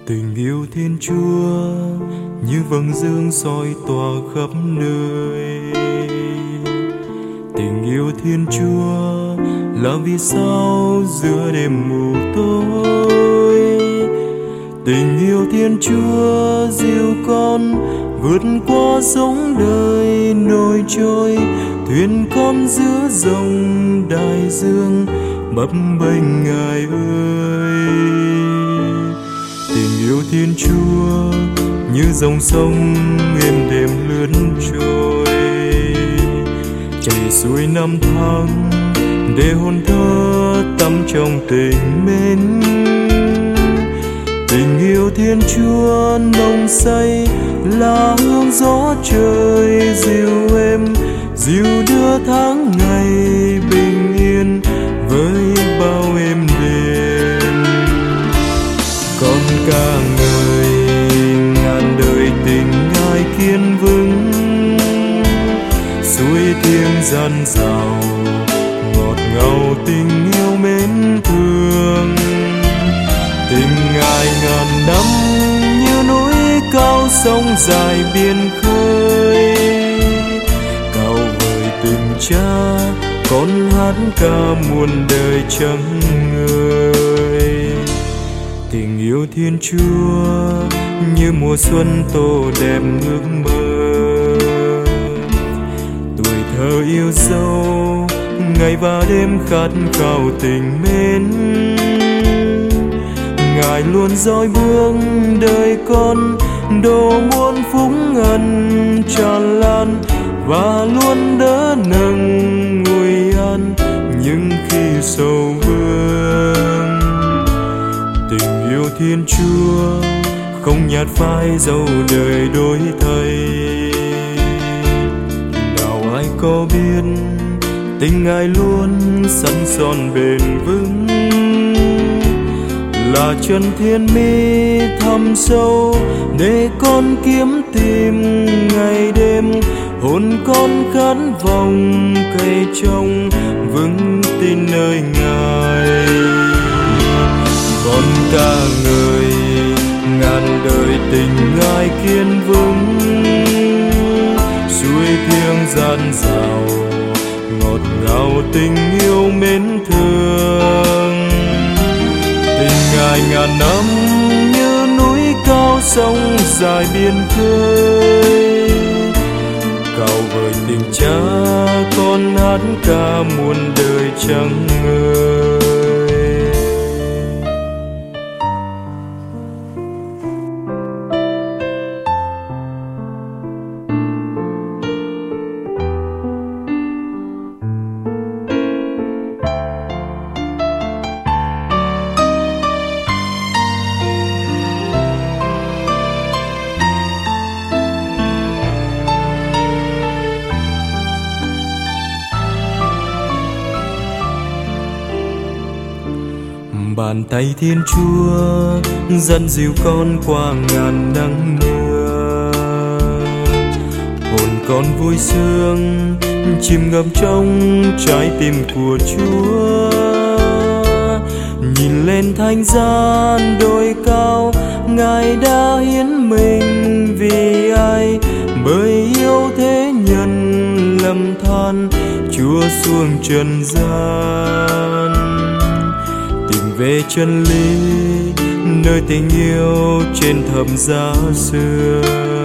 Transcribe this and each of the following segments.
Tình yêu Thiên Chúa như vầng dương soi tỏa khắp nơi. Tình yêu Thiên Chúa là vì sao giữa đêm mù tối. Tình yêu Thiên Chúa dìu con vượt qua sóng đời nổi trôi, thuyền con giữa dòng đại dương bấp bênh Ngài ơi. Tình yêu Thiên Chúa như dòng sông êm đềm lướt trôi, chảy xuôi năm tháng để hồn thơ tắm trong tình mến. Tình yêu Thiên Chúa nồng say là hương gió trời dịu êm, dịu đưa tháng ngày bình yên với bao êm đềm. Con ca ngợi ngàn đời tình Ngài kiên vững, suối thiêng gian dào ngọt ngào tình yêu mến thương. Tình Ngài ngàn năm như núi cao sông dài biển khơi, cao vời tình Cha con hát ca muôn đời chẳng ngơi. Tình yêu Thiên Chúa như mùa xuân tô đẹp ước mơ, tuổi thơ yêu dấu ngày và đêm khát khao tình mến. Ngài luôn dõi bước đời con độ muôn phúc ân tràn lan, và luôn đỡ nâng ngồi an những khi sầu vương. Tình yêu Thiên Chúa không nhạt phai dẫu đời đổi thay. Nào ai có biết tình Ngài luôn sẵn son bền vững, là chân thiên mi thẳm sâu để con kiếm tìm ngày đêm. Hồn con khát vọng cày trông vững tin nơi Ngài. Con ca ngợi ngàn đời tình Ngài kiên vững, suối thiêng gian dào ngọt ngào tình yêu mến thương. Tình Ngài ngàn năm như núi cao sông dài biển khơi, cao vời tình Cha con hát ca muôn đời chẳng ngơi. Bàn tay Thiên Chúa dẫn dìu con qua ngàn nắng mưa, hồn con vui sướng chìm ngập trong trái tim của Chúa. Nhìn lên thánh gian đồi cao, Ngài đã hiến mình vì ai, bởi yêu thế nhân lầm than Chúa xuống trần gian. Về chân lý nơi tình yêu trên thập giá xưa,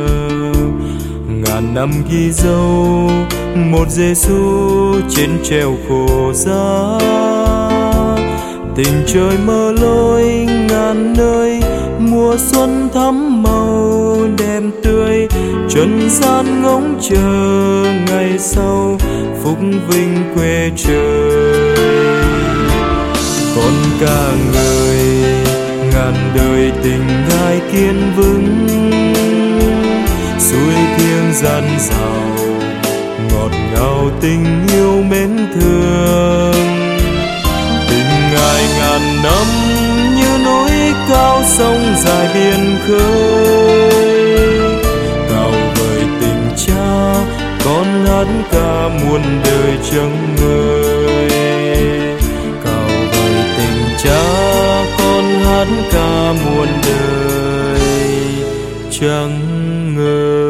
ngàn năm ghi dấu một Giêsu trên treo khổ giá. Tình trời mơ lối ngàn nơi, mùa xuân thắm màu đẹp tươi, trần gian ngóng chờ ngày sau phúc vinh quê trời. Con ca ngợi ngàn đời tình Ngài kiên vững, suối thiêng gian dào ngọt ngào tình yêu mến thương. Tình Ngài ngàn năm như núi cao sông dài biển khơi, cao vời tình Cha con hát ca muôn đời chẳng ngơi. Cha con hát ca muôn đời. chẳng ngờ.